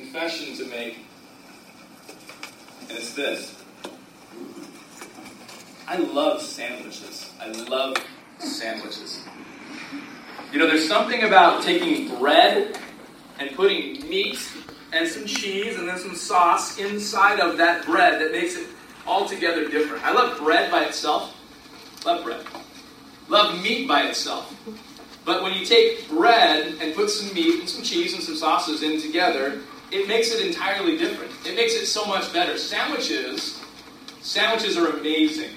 confession to make, and it's this. I love sandwiches. I love sandwiches. You know, there's something about taking bread and putting meat and some cheese and then some sauce inside of that bread that makes it altogether different. I love bread by itself. Love bread. Love meat by itself. But when you take bread and put some meat and some cheese and some sauces in together, it makes it entirely different. It makes it so much better. Sandwiches are amazing.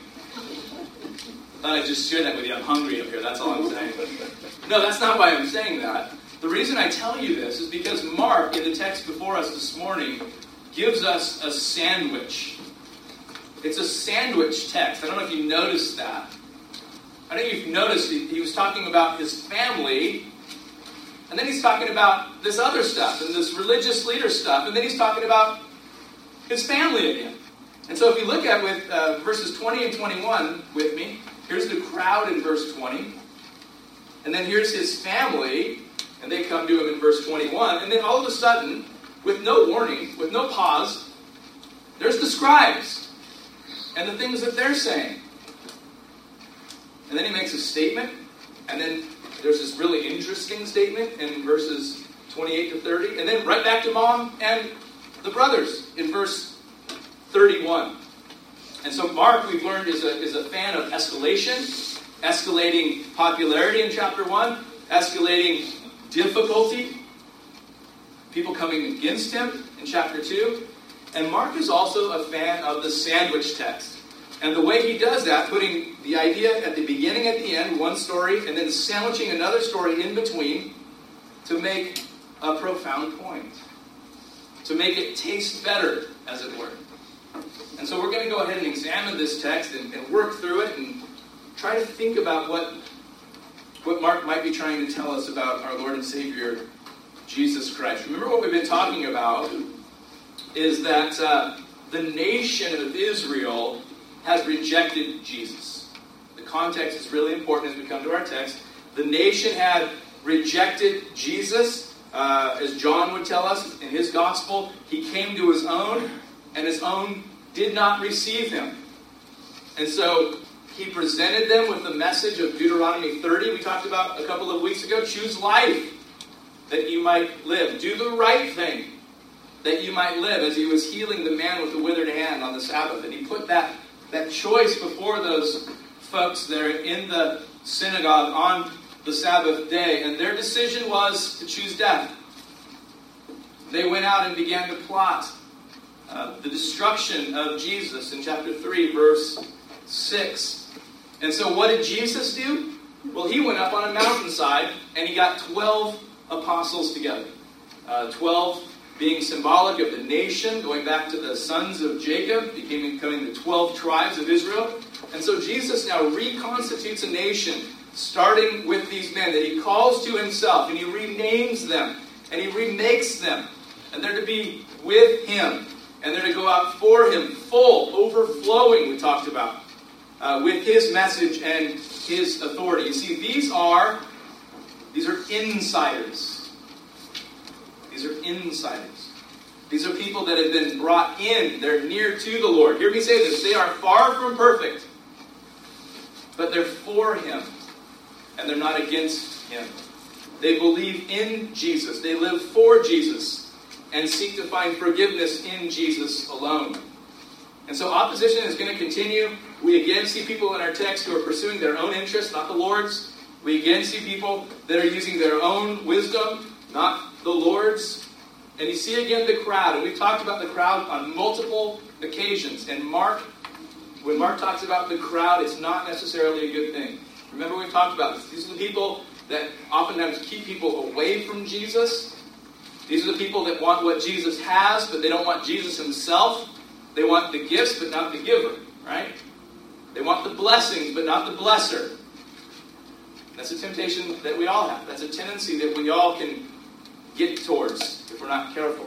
I thought I'd just share that with you. I'm hungry up here. That's all I'm saying. No, that's not why I'm saying that. The reason I tell you this is because Mark, in the text before us this morning, gives us a sandwich. It's a sandwich text. I don't know if you noticed that. I think you've noticed he was talking about his family, and then he's talking about this other stuff, and this religious leader stuff, and then he's talking about his family again. And so if you look at with verses 20 and 21 with me, here's the crowd in verse 20, and then here's his family, and they come to him in verse 21, and then all of a sudden, with no warning, with no pause, there's the scribes, and the things that they're saying. And then he makes a statement, and then there's this really interesting statement in verses 28 to 30, and then right back to mom and the brothers in verse 31. And so Mark, we've learned, is a fan of escalation, escalating popularity in chapter 1, escalating difficulty, people coming against him in chapter 2. And Mark is also a fan of the sandwich text. And the way he does that, putting the idea at the beginning, at the end, one story, and then sandwiching another story in between to make a profound point. To make it taste better, as it were. And so we're going to go ahead and examine this text and work through it and try to think about what Mark might be trying to tell us about our Lord and Savior, Jesus Christ. Remember what we've been talking about is that the nation of Israel has rejected Jesus. The context is really important as we come to our text. The nation had rejected Jesus. As John would tell us in his gospel, he came to his own, and his own did not receive him. And so he presented them with the message of Deuteronomy 30 we talked about a couple of weeks ago. Choose life that you might live. Do the right thing that you might live, as he was healing the man with the withered hand on the Sabbath. And he put that choice before those folks there in the synagogue on the Sabbath day. And their decision was to choose death. They went out and began to plot the destruction of Jesus in chapter 3, verse 6. And so what did Jesus do? Well, he went up on a mountainside and he got 12 apostles together. 12 being symbolic of the nation, going back to the sons of Jacob, becoming the 12 tribes of Israel. And so Jesus now reconstitutes a nation, starting with these men that he calls to himself, and he renames them, and he remakes them. And they're to be with him, and they're to go out for him, full, overflowing, we talked about, with his message and his authority. You see, these are insiders. These are insiders. These are people that have been brought in. They're near to the Lord. Hear me say this. They are far from perfect, but they're for him, and they're not against him. They believe in Jesus. They live for Jesus and seek to find forgiveness in Jesus alone. And so opposition is going to continue. We again see people in our text who are pursuing their own interests, not the Lord's. We again see people that are using their own wisdom, not the Lord's. And you see again the crowd. And we've talked about the crowd on multiple occasions. And when Mark talks about the crowd, it's not necessarily a good thing. Remember we talked about this. These are the people that oftentimes keep people away from Jesus. These are the people that want what Jesus has, but they don't want Jesus himself. They want the gifts, but not the giver, right? They want the blessings, but not the blesser. That's a temptation that we all have. That's a tendency that we all can get towards if we're not careful.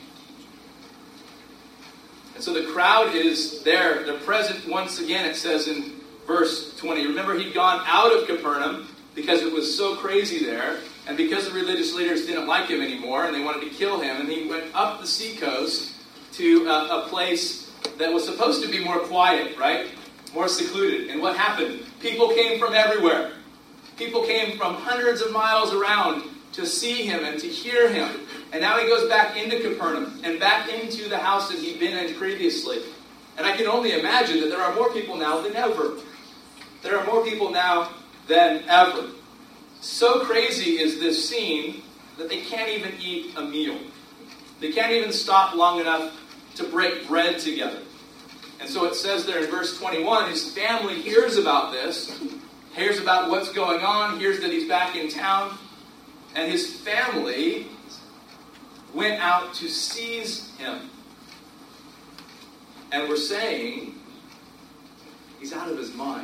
And so the crowd is there. They're present once again, it says in verse 20. Remember, he'd gone out of Capernaum because it was so crazy there. And because the religious leaders didn't like him anymore and they wanted to kill him, and he went up the seacoast to a place that was supposed to be more quiet, right? More secluded. And what happened? People came from everywhere. People came from hundreds of miles around to see him and to hear him. And now he goes back into Capernaum and back into the house that he'd been in previously. And I can only imagine that there are more people now than ever. There are more people now than ever. So crazy is this scene that they can't even eat a meal. They can't even stop long enough to break bread together. And so it says there in verse 21, his family hears about this, hears about what's going on, hears that he's back in town, and his family went out to seize him. And we're saying he's out of his mind.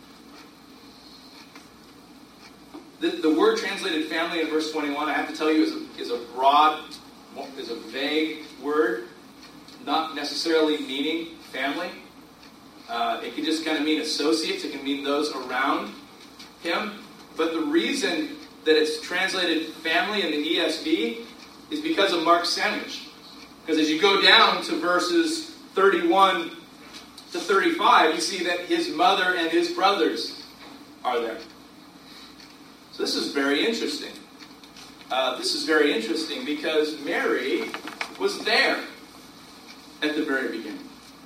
The word translated family in verse 21, I have to tell you, is a broad, is a vague word, not necessarily meaning family. It can just kind of mean associates. It can mean those around him. But the reason that it's translated family in the ESV is because of Mark's sandwich. Because as you go down to verses 31 to 35, you see that his mother and his brothers are there. So this is very interesting. This is very interesting because Mary was there at the very beginning.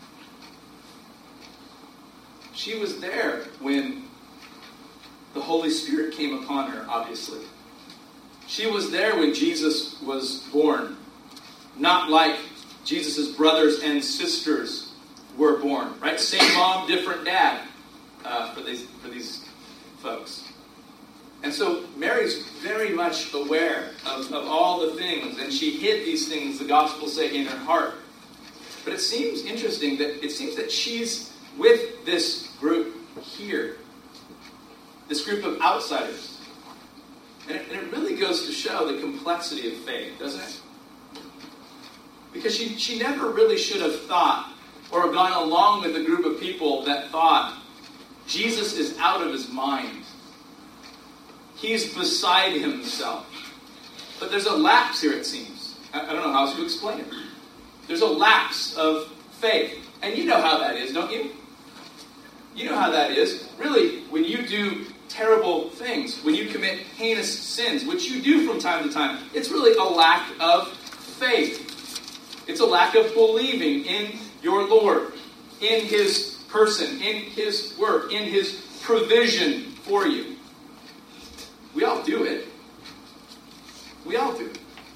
She was there when the Holy Spirit came upon her, obviously. She was there when Jesus was born. Not like Jesus' brothers and sisters were born, right? Same mom, different dad for these folks. And so Mary's very much aware of all the things, and she hid these things, the Gospels say, in her heart. But it seems interesting that she's with this group here, this group of outsiders. And it really goes to show the complexity of faith, doesn't it? Because she never really should have thought or gone along with a group of people that thought Jesus is out of his mind. He's beside himself. But there's a lapse here, it seems. I don't know how else to explain it. There's a lapse of faith. And you know how that is, don't you? You know how that is. Really, when you do terrible things, when you commit heinous sins, which you do from time to time, it's really a lack of faith. It's a lack of believing in your Lord, in his person, in his work, in his provision for you. We all do it. We all do it.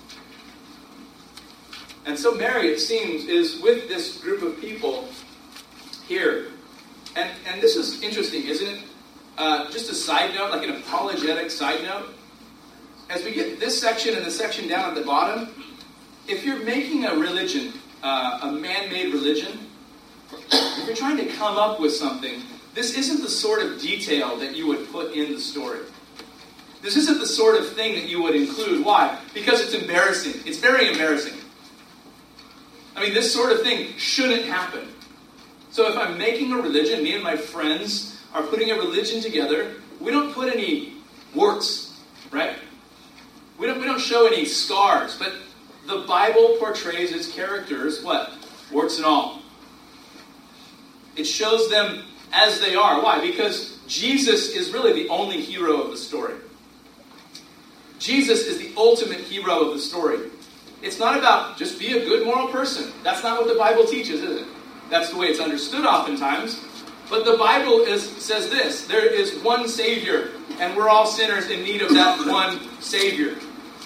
And so Mary, it seems, is with this group of people here. And this is interesting, isn't it? Just a side note, like an apologetic side note. As we get this section and the section down at the bottom, if you're making a religion, a man-made religion, if you're trying to come up with something, this isn't the sort of detail that you would put in the story. This isn't the sort of thing that you would include. Why? Because it's embarrassing. It's very embarrassing. I mean, this sort of thing shouldn't happen. So if I'm making a religion, me and my friends are putting a religion together, we don't put any warts, right? We don't show any scars. But the Bible portrays its characters, what? Warts and all. It shows them as they are. Why? Because Jesus is really the only hero of the story. Jesus is the ultimate hero of the story. It's not about just be a good moral person. That's not what the Bible teaches, is it? That's the way it's understood oftentimes. But the Bible says this: there is one Savior, and we're all sinners in need of that one Savior.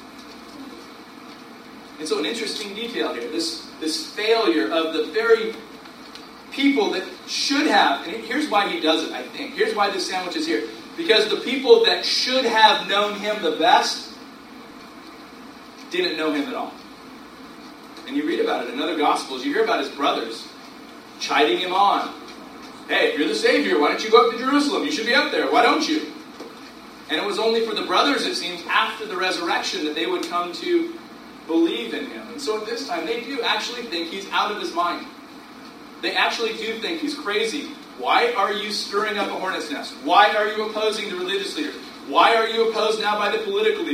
And so an interesting detail here, this failure of the very people that should have, and here's why he does it, I think. Here's why this sandwich is here. Because the people that should have known him the best didn't know him at all. And you read about it in other Gospels. You hear about his brothers chiding him on. Hey, if you're the Savior, why don't you go up to Jerusalem? You should be up there. Why don't you? And it was only for the brothers, it seems, after the resurrection that they would come to believe in him. And so at this time, they do actually think he's out of his mind. They actually do think he's crazy. Why are you stirring up a hornet's nest? Why are you opposing the religious leaders? Why are you opposed now by the political leaders?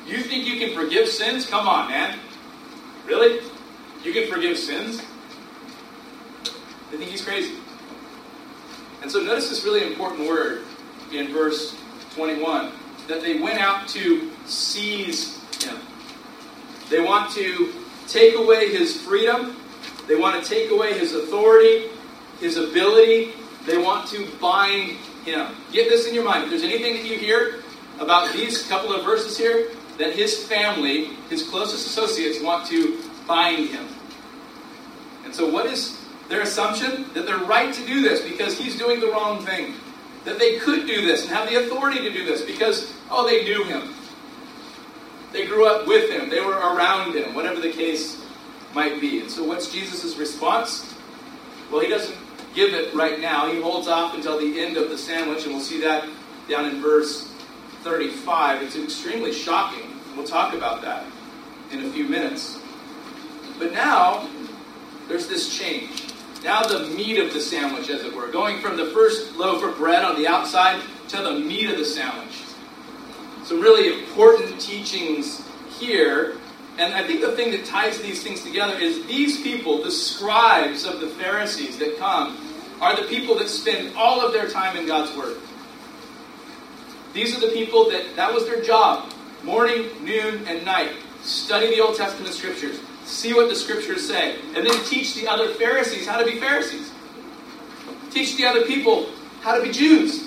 You think you can forgive sins? Come on, man. Really? You can forgive sins? They think he's crazy. And so notice this really important word in verse 21, that they went out to seize him. They want to take away his freedom. They want to take away his authority, his ability. They want to bind him. Get this in your mind. If there's anything that you hear about these couple of verses here, that his family, his closest associates, want to bind him. And so what is their assumption? That they're right to do this because he's doing the wrong thing. That they could do this and have the authority to do this because, they knew him. They grew up with him. They were around him, whatever the case might be. And so what's Jesus' response? Well, he doesn't give it right now. He holds off until the end of the sandwich, and we'll see that down in verse 35. It's extremely shocking. We'll talk about that in a few minutes. But now, there's this change. Now the meat of the sandwich, as it were. Going from the first loaf of bread on the outside to the meat of the sandwich. Some really important teachings here. And I think the thing that ties these things together is these people, the scribes of the Pharisees that come, are the people that spend all of their time in God's Word. These are the people that was their job. Morning, noon, and night. Study the Old Testament Scriptures. See what the Scriptures say. And then teach the other Pharisees how to be Pharisees. Teach the other people how to be Jews.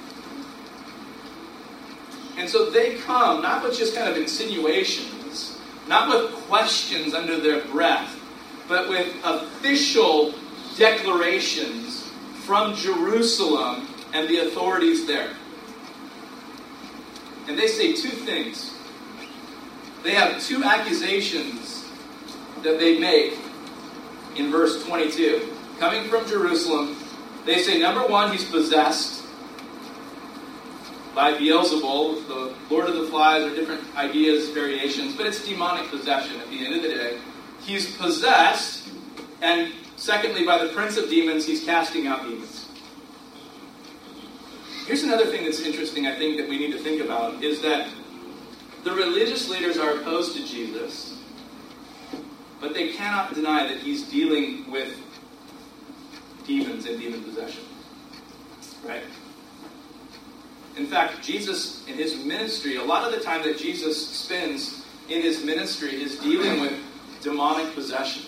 And so they come, not with just kind of insinuations, not with questions under their breath, but with official declarations from Jerusalem and the authorities there. And they say two things. They have two accusations that they make in verse 22. Coming from Jerusalem, they say, number one, he's possessed by Beelzebul, the Lord of the Flies, or different ideas, variations, but it's demonic possession at the end of the day. He's possessed, and secondly, by the prince of demons, he's casting out demons. Here's another thing that's interesting, I think, that we need to think about, is that the religious leaders are opposed to Jesus, but they cannot deny that he's dealing with demons and demon possession. Right? In fact, Jesus, in his ministry, a lot of the time that Jesus spends in his ministry is dealing with demonic possession.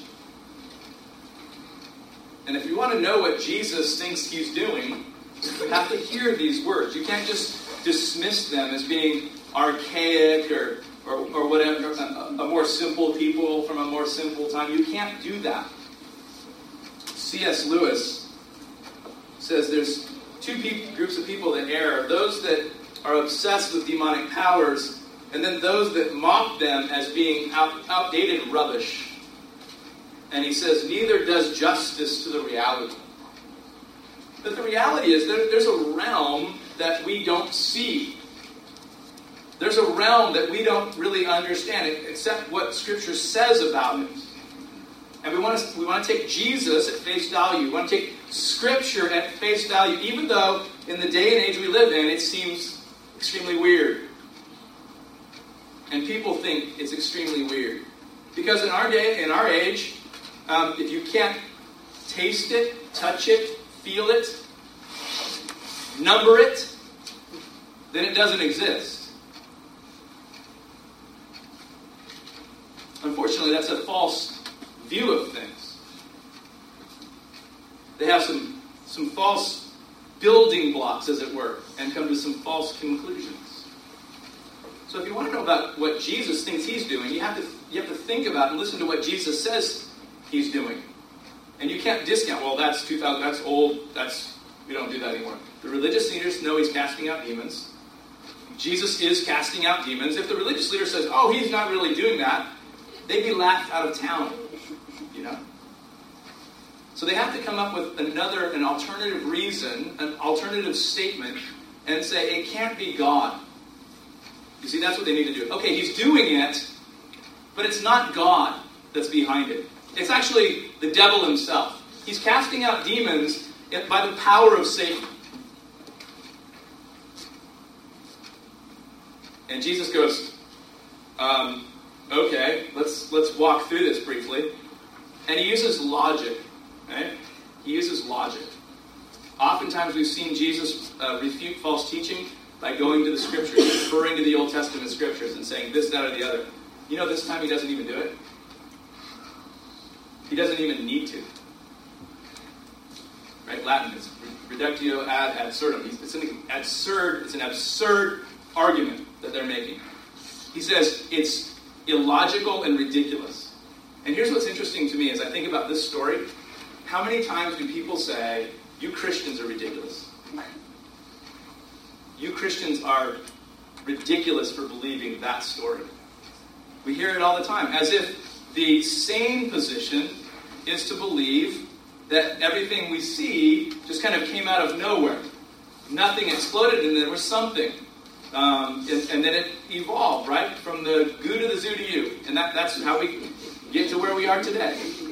And if you want to know what Jesus thinks he's doing, you have to hear these words. You can't just dismiss them as being archaic or whatever, a more simple people from a more simple time. You can't do that. C.S. Lewis says there's two groups of people that err. Those that are obsessed with demonic powers, and then those that mock them as being outdated rubbish. And he says, neither does justice to the reality. But the reality is there's a realm that we don't see. There's a realm that we don't really understand, except what Scripture says about it. And we want to take Jesus at face value. We want to take Scripture at face value, even though in the day and age we live in, it seems extremely weird. And people think it's extremely weird. Because in our day, in our age, if you can't taste it, touch it, feel it, number it, then it doesn't exist. Unfortunately, that's a false view of things. They have some false building blocks, as it were, and come to some false conclusions. So if you want to know about what Jesus thinks he's doing, you have to think about and listen to what Jesus says he's doing. And you can't discount, well, that's 2000, that's old, we don't do that anymore. The religious leaders know he's casting out demons. Jesus is casting out demons. If the religious leader says, oh, he's not really doing that, they'd be laughed out of town. You know? So they have to come up with an alternative reason, an alternative statement, and say, it can't be God. You see, that's what they need to do. Okay, he's doing it, but it's not God that's behind it. It's actually the devil himself. He's casting out demons by the power of Satan. And Jesus goes, Okay, let's walk through this briefly. And he uses logic. Right? He uses logic. Oftentimes we've seen Jesus refute false teaching by going to the Scriptures, referring to the Old Testament Scriptures and saying this, that, or the other. You know, this time he doesn't even do it. He doesn't even need to. Right? Latin is reductio ad absurdum. It's an absurd argument that they're making. He says it's illogical and ridiculous. And here's what's interesting to me as I think about this story. How many times do people say, you Christians are ridiculous? You Christians are ridiculous for believing that story. We hear it all the time, as if the sane position is to believe that everything we see just kind of came out of nowhere. Nothing exploded and there was something. And then it evolved, right? From the goo to the zoo to you. And that's how we get to where we are today.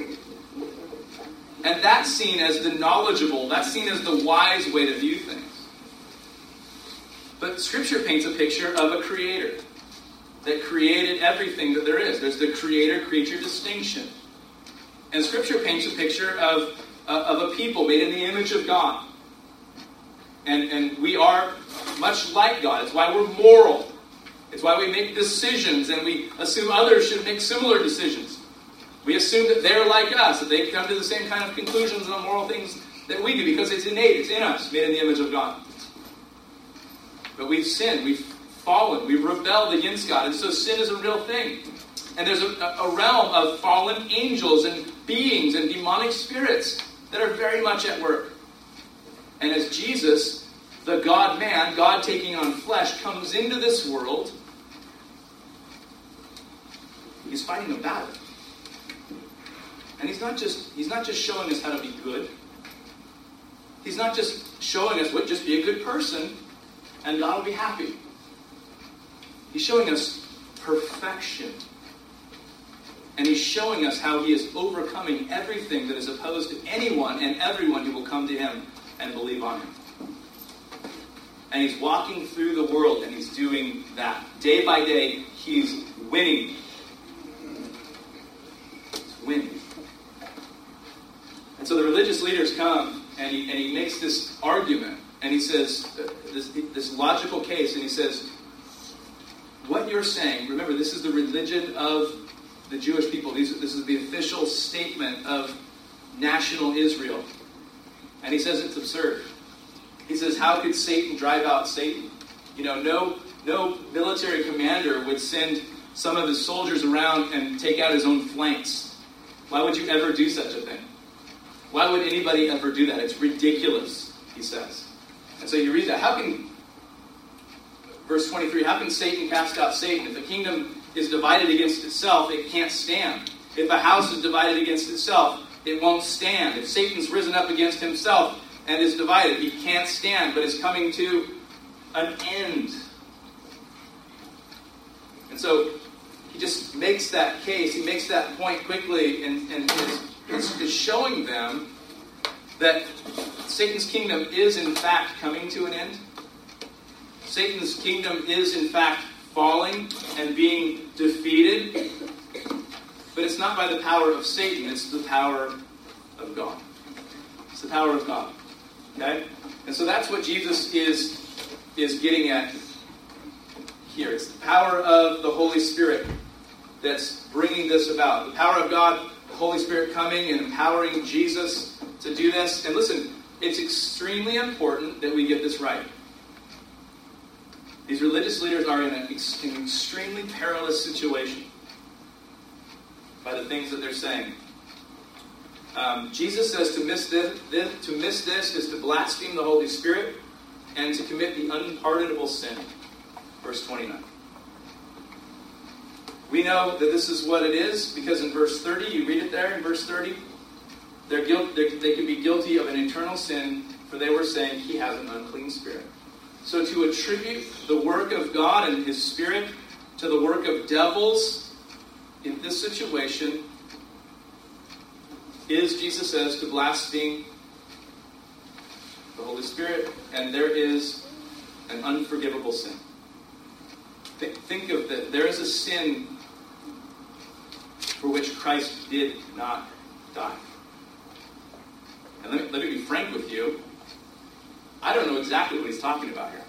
And that's seen as the knowledgeable, that's seen as the wise way to view things. But Scripture paints a picture of a creator that created everything that there is. There's the creator-creature distinction. And Scripture paints a picture of a people made in the image of God. And we are much like God. It's why we're moral. It's why we make decisions and we assume others should make similar decisions. We assume that they're like us, that they come to the same kind of conclusions on moral things that we do because it's innate, it's in us, made in the image of God. But we've sinned, we've fallen, we've rebelled against God, and so sin is a real thing. And there's a realm of fallen angels and beings and demonic spirits that are very much at work. And as Jesus, the God-man, God taking on flesh, comes into this world, he's fighting a battle. And he's not just showing us how to be good. He's not just showing us what just be a good person and God will be happy. He's showing us perfection. And he's showing us how he is overcoming everything that is opposed to anyone and everyone who will come to him and believe on him. And he's walking through the world and he's doing that. Day by day, he's winning. He's winning. And so the religious leaders come and he makes this argument. And he says, this logical case, and he says, what you're saying, remember, this is the religion of the Jewish people. This is the official statement of national Israel. And he says it's absurd. He says, how could Satan drive out Satan? You know, no military commander would send some of his soldiers around and take out his own flanks. Why would you ever do such a thing? Why would anybody ever do that? It's ridiculous, he says. And so you read that. Verse 23, how can Satan cast out Satan? If a kingdom is divided against itself, it can't stand. If a house is divided against itself, it won't stand. If Satan's risen up against himself and is divided, he can't stand, but is coming to an end. And so he just makes that case, he makes that point quickly, and is showing them that Satan's kingdom is in fact coming to an end. Satan's kingdom is in fact falling and being defeated. But it's not by the power of Satan, it's the power of God. It's the power of God. Okay? And so that's what Jesus is getting at here. It's the power of the Holy Spirit that's bringing this about. The power of God, the Holy Spirit coming and empowering Jesus to do this. And listen, it's extremely important that we get this right. These religious leaders are in an extremely perilous situation by the things that they're saying. Jesus says to miss this is to blaspheme the Holy Spirit and to commit the unpardonable sin. Verse 29. We know that this is what it is because in verse 30, you read it there in verse 30, they could be guilty of an eternal sin, for they were saying he has an unclean spirit. So to attribute the work of God and his Spirit to the work of devils in this situation is, Jesus says, to blaspheme the Holy Spirit, and there is an unforgivable sin. Think of that. There is a sin for which Christ did not die. And let me be frank with you. I don't know exactly what he's talking about here.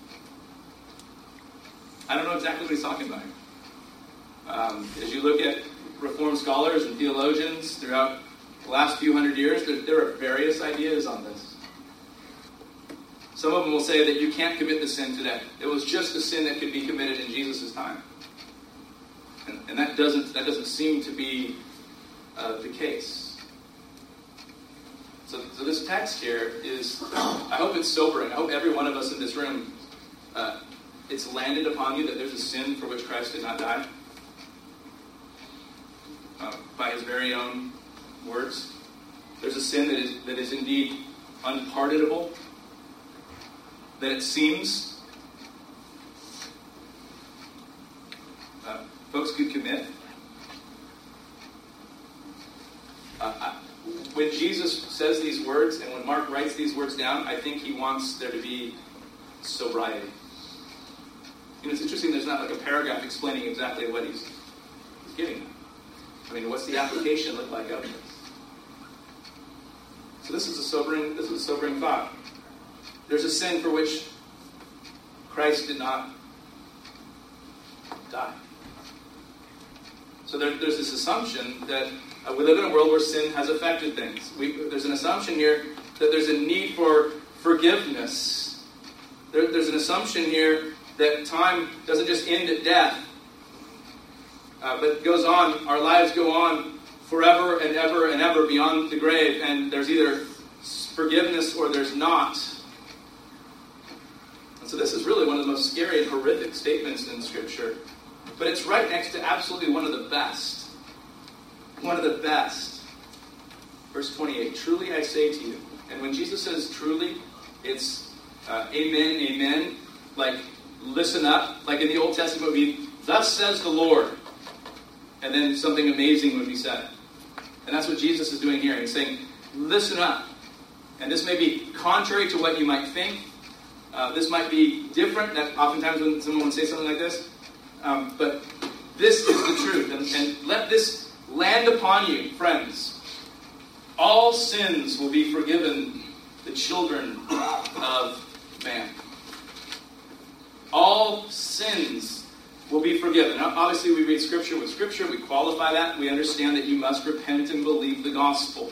I don't know exactly what he's talking about here. As you look at Reformed scholars and theologians throughout the last few hundred years, there are various ideas on this. Some of them will say that you can't commit the sin today. It was just a sin that could be committed in Jesus' time. And that doesn't seem to be the case. So this text here is, I hope it's sobering. I hope every one of us in this room, it's landed upon you that there's a sin for which Christ did not die. By his very own words. There's a sin that is indeed unpardonable. That it seems folks could commit. When Jesus says these words, and when Mark writes these words down, I think he wants there to be sobriety. You know, it's interesting there's not like a paragraph explaining exactly what he's getting at. I mean, what's the application look like of this? So this is a sobering thought. There's a sin for which Christ did not die. So there's this assumption that we live in a world where sin has affected things. There's an assumption here that there's a need for forgiveness. There's an assumption here that time doesn't just end at death, but goes on. Our lives go on forever and ever and ever beyond the grave, and there's either forgiveness or there's not. And so this is really one of the most scary and horrific statements in Scripture. But it's right next to absolutely one of the best. One of the best. Verse 28, truly I say to you. And when Jesus says truly, it's amen, amen. Like, listen up. Like in the Old Testament would be, thus says the Lord. And then something amazing would be said. And that's what Jesus is doing here. He's saying, listen up. And this may be contrary to what you might think. This might be different. That oftentimes when someone would say something like this. But this is the truth. And let this land upon you, friends. All sins will be forgiven the children of man. All sins will be forgiven. Now, obviously, we read Scripture with Scripture. We qualify that. We understand that you must repent and believe the gospel.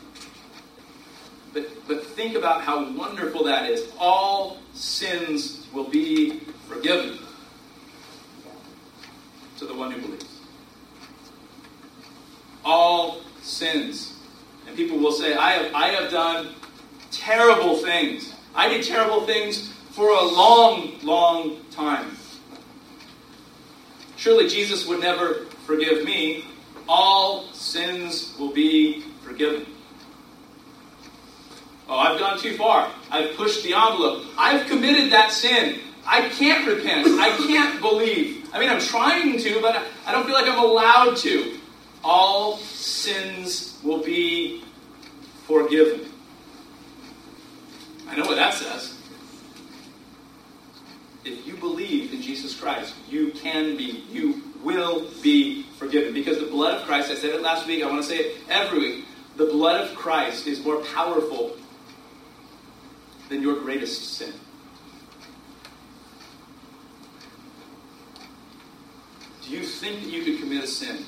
But think about how wonderful that is. All sins will be forgiven to the one who believes. All sins. And people will say, I have done terrible things. I did terrible things for a long, long time. Surely Jesus would never forgive me. All sins will be forgiven. Oh, I've gone too far. I've pushed the envelope. I've committed that sin. I can't repent. I can't believe. I mean, I'm trying to, but I don't feel like I'm allowed to. All sins will be forgiven. I know what that says. If you believe in Jesus Christ, you will be forgiven. Because the blood of Christ, I said it last week, I want to say it every week, the blood of Christ is more powerful than your greatest sin. Do you think that you could commit a sin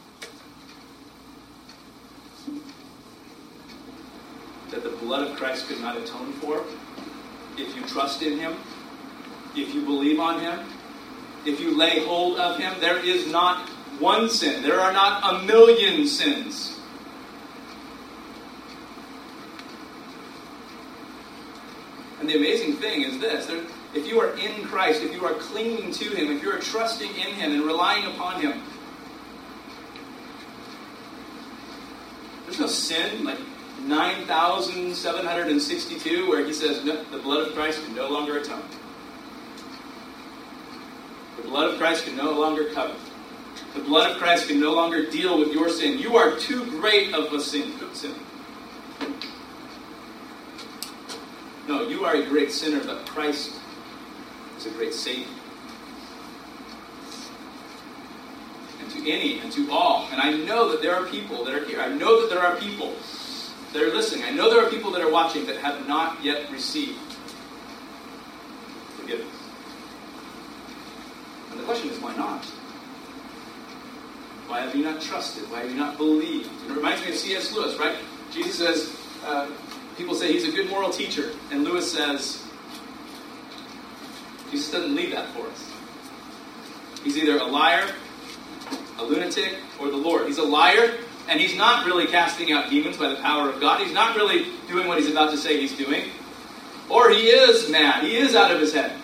that the blood of Christ could not atone for if you trust in Him, if you believe on Him, if you lay hold of Him? There is not one sin. There are not a million sins. And the amazing thing is this. If you are in Christ, if you are clinging to Him, if you are trusting in Him and relying upon Him, there's no sin like 9,762 where He says, no, the blood of Christ can no longer atone. The blood of Christ can no longer cover. The blood of Christ can no longer deal with your sin. You are too great of a sin. No, you are a great sinner, but Christ is a great Savior. and to any and to all. And I know that there are people that are here. I know that there are people that are listening. I know there are people that are watching that have not yet received forgiveness. And the question is, why not? Why have you not trusted? Why have you not believed? It reminds me of C.S. Lewis, right? Jesus says, people say he's a good moral teacher. And Lewis says, Jesus doesn't leave that for us. He's either a liar, a lunatic, or the Lord. He's a liar, and he's not really casting out demons by the power of God. He's not really doing what he's about to say he's doing. Or he is mad. He is out of his head.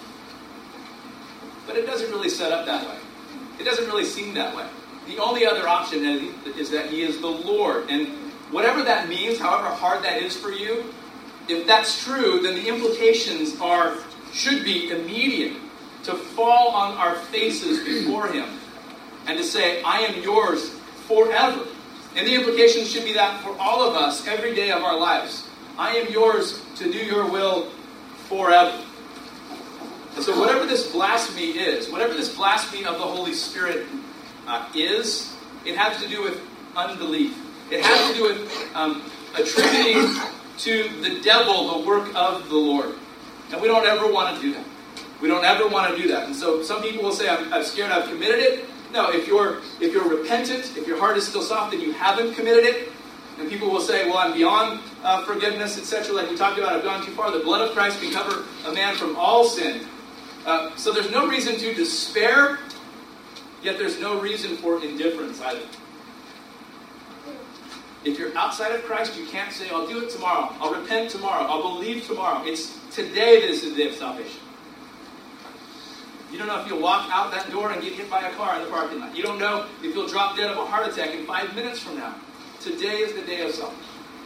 But it doesn't really set up that way. It doesn't really seem that way. The only other option is that he is the Lord. And whatever that means, however hard that is for you, if that's true, then the implications should be immediate. To fall on our faces before him and to say, I am yours forever. And the implications should be that for all of us every day of our lives. I am yours to do your will forever. And so whatever this blasphemy is, whatever this blasphemy of the Holy Spirit is, it has to do with unbelief. It has to do with attributing to the devil the work of the Lord. And we don't ever want to do that. We don't ever want to do that. And so some people will say, I'm scared I've committed it. No, if you're repentant, if your heart is still soft, then you haven't committed it. And people will say, well, I'm beyond forgiveness, etc. Like we talked about, I've gone too far. The blood of Christ can cover a man from all sin. So there's no reason to despair, yet there's no reason for indifference either. If you're outside of Christ, you can't say, I'll do it tomorrow. I'll repent tomorrow. I'll believe tomorrow. It's today that is the day of salvation. You don't know if you'll walk out that door and get hit by a car in the parking lot. You don't know if you'll drop dead of a heart attack in 5 minutes from now. Today is the day of salvation.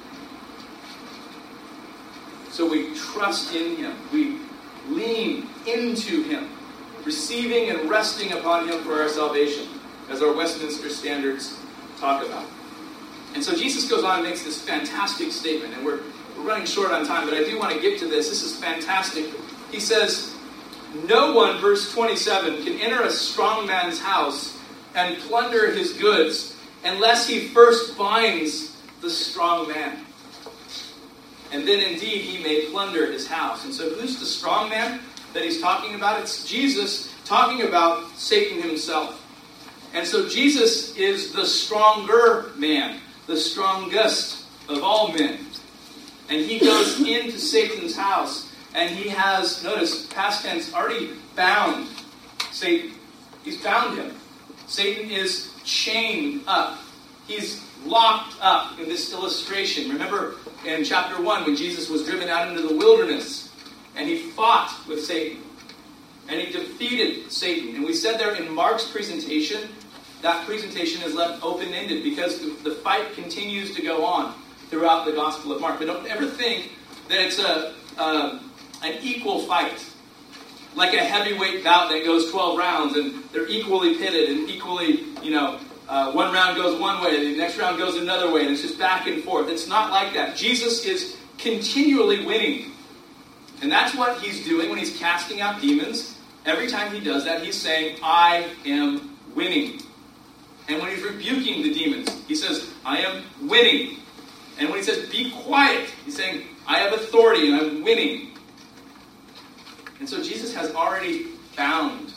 So we trust in him. We lean into him, receiving and resting upon him for our salvation, as our Westminster standards talk about. And so Jesus goes on and makes this fantastic statement. And we're running short on time, but I do want to get to this. This is fantastic. He says, no one, verse 27, can enter a strong man's house and plunder his goods unless he first binds the strong man. And then indeed he may plunder his house. And so who's the strong man that he's talking about? It's Jesus talking about Satan himself. And so Jesus is the stronger man, the strongest of all men. And he goes into Satan's house. And he has, notice, past tense, already bound Satan. He's bound him. Satan is chained up. He's locked up in this illustration. Remember in chapter 1 when Jesus was driven out into the wilderness and he fought with Satan. And he defeated Satan. And we said there in Mark's presentation, that presentation is left open-ended because the fight continues to go on throughout the Gospel of Mark. But don't ever think that it's an equal fight. Like a heavyweight bout that goes 12 rounds and they're equally pitted and equally, one round goes one way, the next round goes another way, and it's just back and forth. It's not like that. Jesus is continually winning. And that's what he's doing when he's casting out demons. Every time he does that, he's saying, I am winning. And when he's rebuking the demons, he says, I am winning. And when he says, be quiet, he's saying, I have authority and I'm winning. And so Jesus has already bound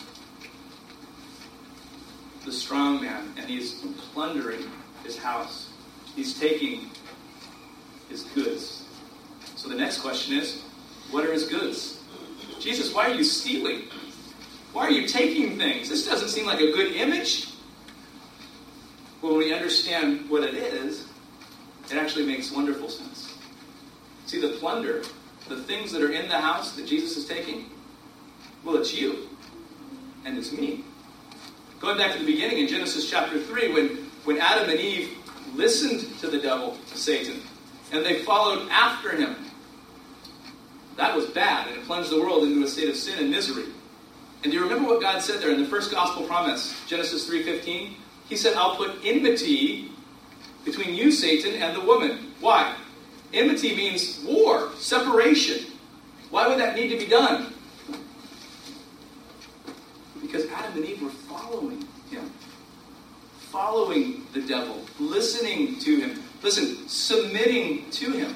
the strong man, and he's plundering his house. He's taking his goods. So the next question is, what are his goods? Jesus, why are you stealing? Why are you taking things? This doesn't seem like a good image. Well, when we understand what it is, it actually makes wonderful sense. See, the plunder, the things that are in the house that Jesus is taking, well, it's you. And it's me. Going back to the beginning in Genesis chapter 3, when Adam and Eve listened to the devil, to Satan, and they followed after him, that was bad, and it plunged the world into a state of sin and misery. And do you remember what God said there in the first gospel promise, Genesis 3:15? He said, I'll put enmity between you, Satan, and the woman. Why? Enmity means war, separation. Why would that need to be done? Because Adam and Eve were following him. following the devil, listening to him. Listen, submitting to him.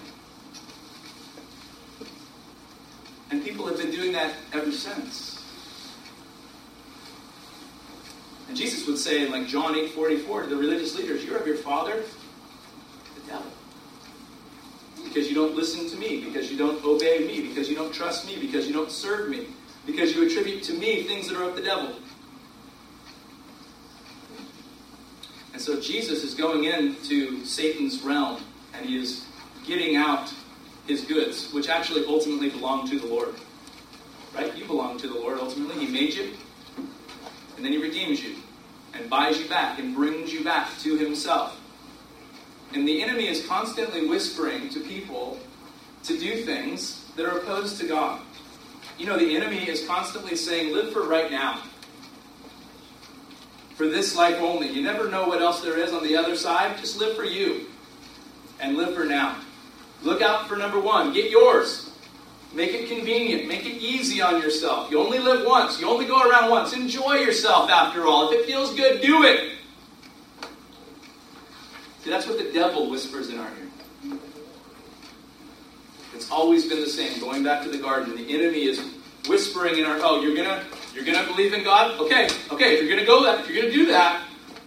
And people have been doing that ever since. And Jesus would say in like John 8:44 to the religious leaders, you're of your father, the devil. Because you don't listen to me, because you don't obey me, because you don't trust me, because you don't serve me, because you attribute to me things that are of the devil. And so Jesus is going into Satan's realm, and he is getting out his goods, which actually ultimately belong to the Lord. Right? You belong to the Lord ultimately. He made you, and then he redeems you, and buys you back, and brings you back to himself. And the enemy is constantly whispering to people to do things that are opposed to God. You know, the enemy is constantly saying, live for right now. For this life only. You never know what else there is on the other side. Just live for you. And live for now. Look out for number one. Get yours. Make it convenient. Make it easy on yourself. You only live once. You only go around once. Enjoy yourself after all. If it feels good, do it. See, that's what the devil whispers in our ear. It's always been the same. Going back to the garden, the enemy is whispering in our, oh, you're gonna believe in God? Okay, if you're gonna go that, if you're gonna do that,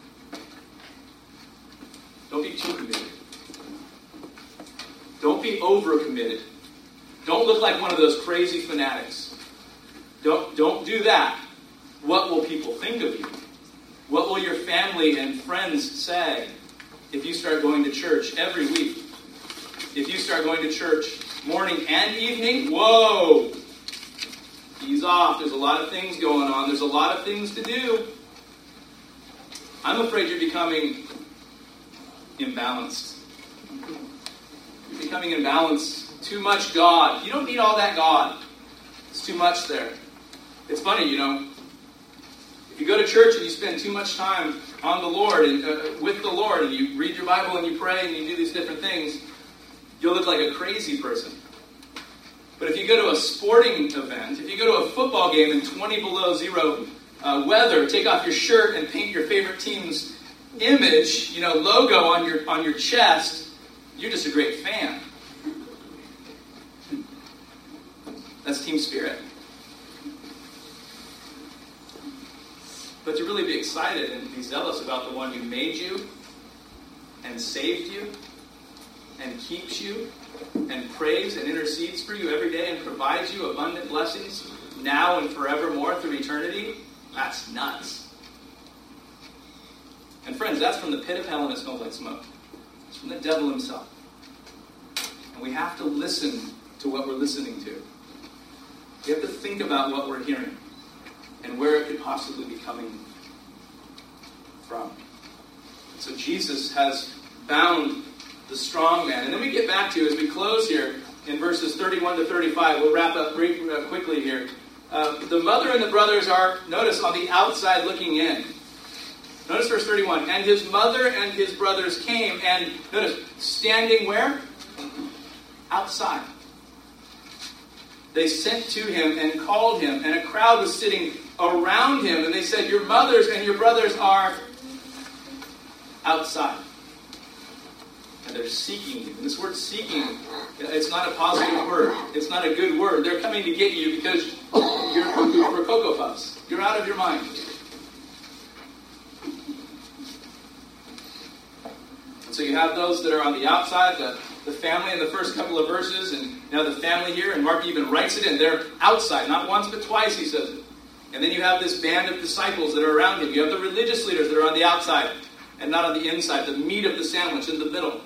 don't be too committed. Don't be over committed. Don't look like one of those crazy fanatics. Don't do that. What will people think of you? What will your family and friends say if you start going to church every week? If you start going to church morning and evening, whoa! Ease off. There's a lot of things going on. There's a lot of things to do. I'm afraid you're becoming imbalanced. You're becoming imbalanced. Too much God. You don't need all that God. It's too much there. It's funny, you know. If you go to church and you spend too much time on the Lord and with the Lord, and you read your Bible and you pray and you do these different things, you'll look like a crazy person. But if you go to a sporting event, if you go to a football game in 20 below zero weather, take off your shirt and paint your favorite team's image, logo on your chest, you're just a great fan. That's team spirit. But to really be excited and be zealous about the one who made you and saved you and keeps you and prays and intercedes for you every day and provides you abundant blessings now and forevermore through eternity, that's nuts. And friends, that's from the pit of hell and it smells like smoke. It's from the devil himself. And we have to listen to what we're listening to. We have to think about what we're hearing and where it could possibly be coming from. So Jesus has bound the strong man. And then we get back to, as we close here, in verses 31 to 35, we'll wrap up very quickly here. The mother and the brothers are, notice, on the outside looking in. Notice verse 31. And his mother and his brothers came, and notice, standing where? Outside. They sent to him and called him, and a crowd was sitting around him, and they said, your mothers and your brothers are outside. And they're seeking you. And this word seeking, it's not a positive word. It's not a good word. They're coming to get you because you're cuckoo for Cocoa Puffs. You're out of your mind. And so you have those that are on the outside, the family in the first couple of verses, and now the family here, and Mark even writes it in. They're outside, not once but twice he says it. And then you have this band of disciples that are around him. You have the religious leaders that are on the outside and not on the inside, the meat of the sandwich in the middle.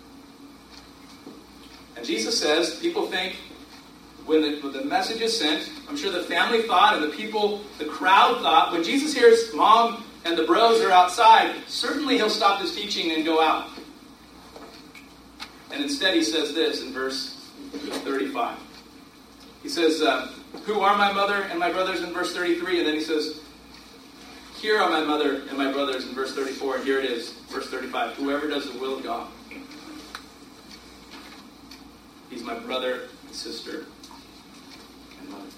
And Jesus says, people think, when the message is sent, I'm sure the family thought and the crowd thought, when Jesus hears mom and the bros are outside, certainly he'll stop his teaching and go out. And instead he says this in verse 35. He says, who are my mother and my brothers in verse 33? And then he says, here are my mother and my brothers in verse 34. And here it is, verse 35. Whoever does the will of God. He's my brother and sister and mother.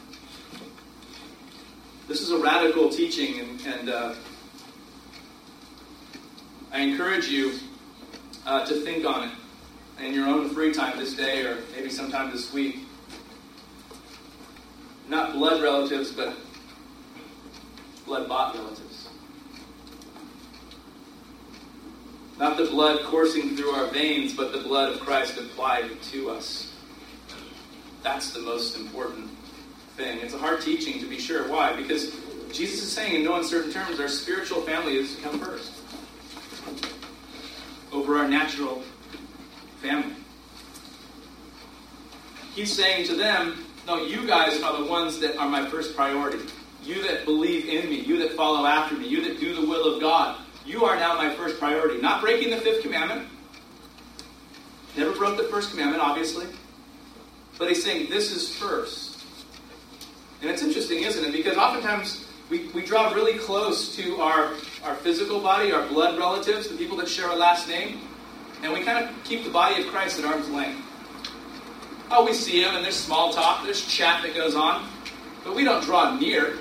This is a radical teaching, and I encourage you to think on it in your own free time this day or maybe sometime this week. Not blood relatives, but blood-bought relatives. Not the blood coursing through our veins, but the blood of Christ applied to us. That's the most important thing. It's a hard teaching, to be sure. Why? Because Jesus is saying in no uncertain terms, our spiritual family is to come first over our natural family. He's saying to them, no, you guys are the ones that are my first priority. You that believe in me, you that follow after me, you that do the will of God, you are now my first priority. Not breaking the fifth commandment. Never broke the first commandment, obviously. But he's saying this is first. And it's interesting, isn't it? Because oftentimes we draw really close to our physical body, our blood relatives, the people that share our last name, and we kind of keep the body of Christ at arm's length. Oh, we see him, and there's small talk, there's chat that goes on, but we don't draw near.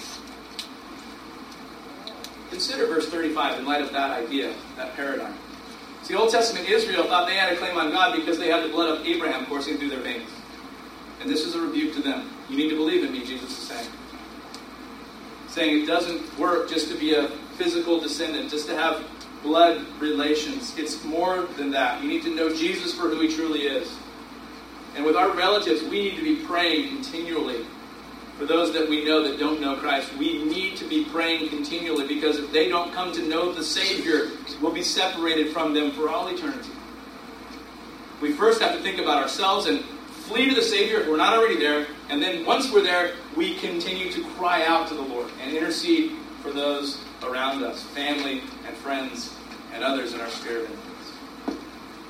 Consider verse 35 in light of that idea, that paradigm. See, Old Testament Israel thought they had a claim on God because they had the blood of Abraham coursing through their veins. And this is a rebuke to them. You need to believe in me, Jesus is saying. Saying it doesn't work just to be a physical descendant, just to have blood relations. It's more than that. You need to know Jesus for who he truly is. And with our relatives, we need to be praying continually. For those that we know that don't know Christ, we need to be praying continually, because if they don't come to know the Savior, we'll be separated from them for all eternity. We first have to think about ourselves and flee to the Savior if we're not already there. And then once we're there, we continue to cry out to the Lord and intercede for those around us, family and friends and others in our sphere of influence.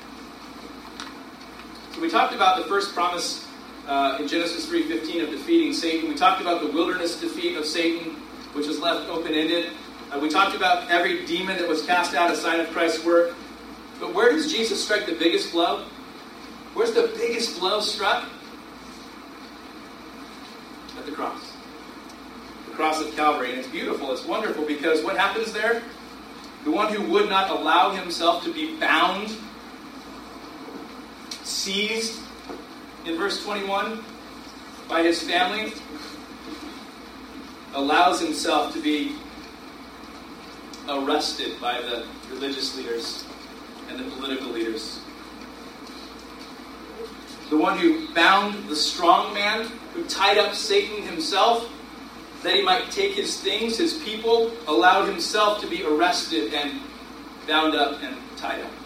So we talked about the first promise in Genesis 3:15 of defeating Satan. We talked about the wilderness defeat of Satan, which was left open-ended. We talked about every demon that was cast out, a sign of Christ's work. But where does Jesus strike the biggest blow? Where's the biggest blow struck? At the cross. The cross of Calvary. And it's beautiful, it's wonderful, because what happens there? The one who would not allow himself to be bound, seized, in verse 21, by his family, allows himself to be arrested by the religious leaders and the political leaders. The one who bound the strong man, who tied up Satan himself, that he might take his things, his people, allowed himself to be arrested and bound up and tied up.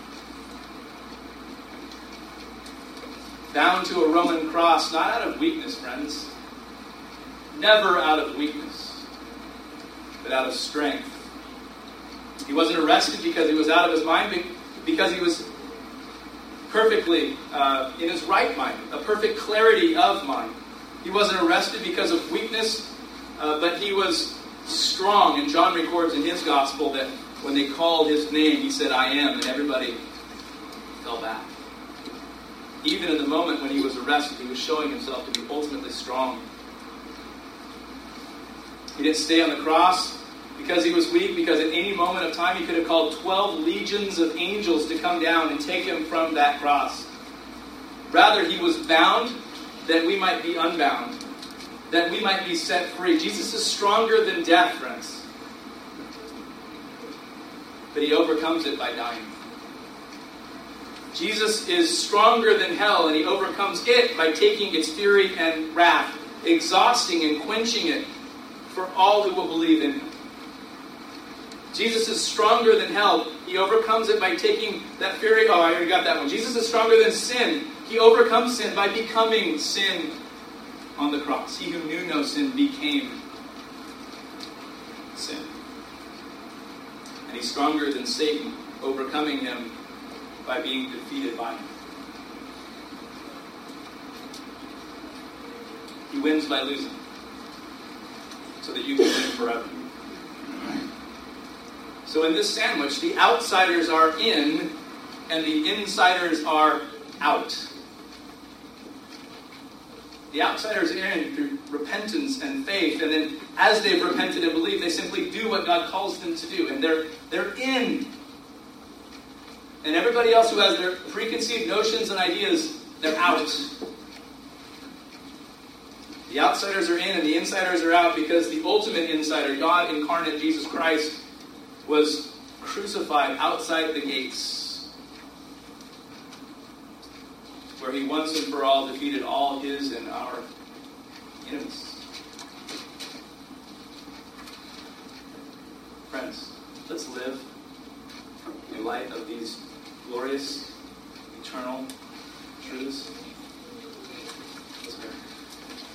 Bound to a Roman cross, not out of weakness, friends. Never out of weakness, but out of strength. He wasn't arrested because he was out of his mind, because he was perfectly in his right mind, a perfect clarity of mind. He wasn't arrested because of weakness, but he was strong. And John records in his gospel that when they called his name, he said, "I am," and everybody fell back. Even in the moment when he was arrested, he was showing himself to be ultimately strong. He didn't stay on the cross because he was weak, because at any moment of time he could have called 12 legions of angels to come down and take him from that cross. Rather, he was bound that we might be unbound, that we might be set free. Jesus is stronger than death, friends. But he overcomes it by dying. Jesus is stronger than hell, and he overcomes it by taking its fury and wrath, exhausting and quenching it for all who will believe in him. Jesus is stronger than hell. He overcomes it by taking that fury. Oh, I already got that one. Jesus is stronger than sin. He overcomes sin by becoming sin on the cross. He who knew no sin became sin. And he's stronger than Satan, overcoming him by being defeated by him. He wins by losing, so that you can win forever. So in this sandwich, the outsiders are in, and the insiders are out. The outsiders are in through repentance and faith, and then as they've repented and believed, they simply do what God calls them to do, and they're in And everybody else who has their preconceived notions and ideas, they're out. The outsiders are in and the insiders are out, because the ultimate insider, God incarnate, Jesus Christ, was crucified outside the gates, where he once and for all defeated all his and our enemies. Friends, let's live in light of these glorious, eternal truths.